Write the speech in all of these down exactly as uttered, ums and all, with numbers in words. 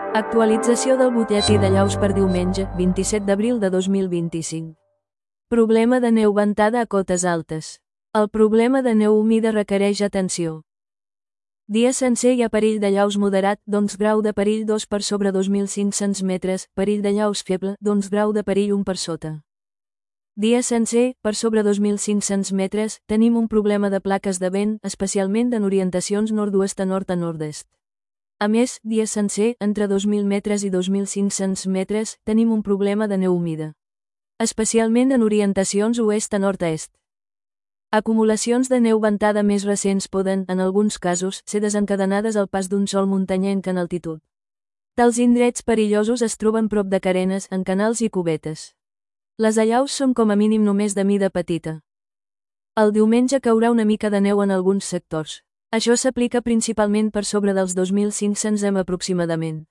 Actualització del butlletí de llaus per diumenge, vint-i-set d'abril de dos mil vint-i-cinc. Problema de neu ventada a cotes altes. El problema de neu humida requereix atenció. Dia sencer hi ha perill de llaus moderat, doncs grau de perill dos per sobre dos mil cinc-cents metres, perill de llaus feble, doncs grau de perill un per sota. Dia sencer, per sobre dos mil cinc-cents metres, tenim un problema de plaques de vent, especialment en orientacions nord-oest a nord a nord-est. A més, dia sencer, entre dos mil metres i dos mil cinc-cents metres, tenim un problema de neu humida. Especialment en orientacions oest a nord-est. Acumulacions de neu ventada més recents poden, en alguns casos, ser desencadenades al pas d'un sol muntanyenc en altitud. Tals indrets perillosos es troben prop de carenes, en canals i cubetes. Les allaus són com a mínim només de mida petita. El diumenge caurà una mica de neu en alguns sectors. Això s'aplica principalment per sobre dels dos mil cinc-cents m aproximadament.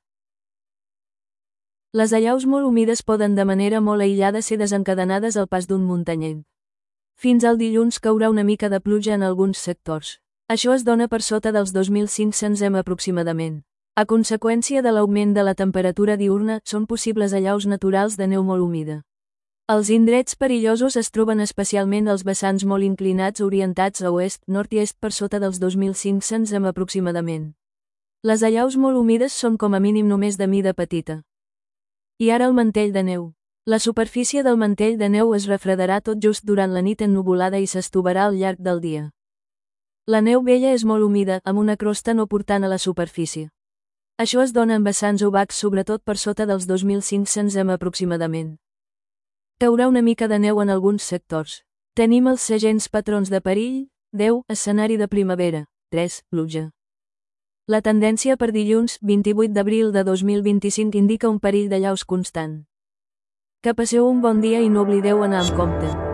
Les allaus molt humides poden de manera molt aïllada ser desencadenades al pas d'un muntanyenc. Fins al dilluns caurà una mica de pluja en alguns sectors. Això es dona per sota dels dos mil cinc-cents m aproximadament. A conseqüència de l'augment de la temperatura diürna, són possibles allaus naturals de neu molt humida. Els indrets perillosos es troben especialment als vessants molt inclinats orientats a oest, nord i est per sota dels dos mil cinc-cents m aproximadament. Les allaus molt humides són com a mínim només de mida petita. I ara el mantell de neu. La superfície del mantell de neu es refredarà tot just durant la nit ennuvolada i s'estovarà al llarg del dia. La neu vella és molt humida, amb una crosta no portant a la superfície. Això es dona en vessants obacs sobretot per sota dels dos mil cinc-cents m aproximadament. Caurà una mica de neu en alguns sectors. Tenim els segents patrons de perill, deu, escenari de primavera, tres, pluja. La tendència per dilluns, vint-i-vuit d'abril de dos mil vint-i-cinc indica un perill de llaus constant. Que passeu un bon dia i no oblideu anar amb compte.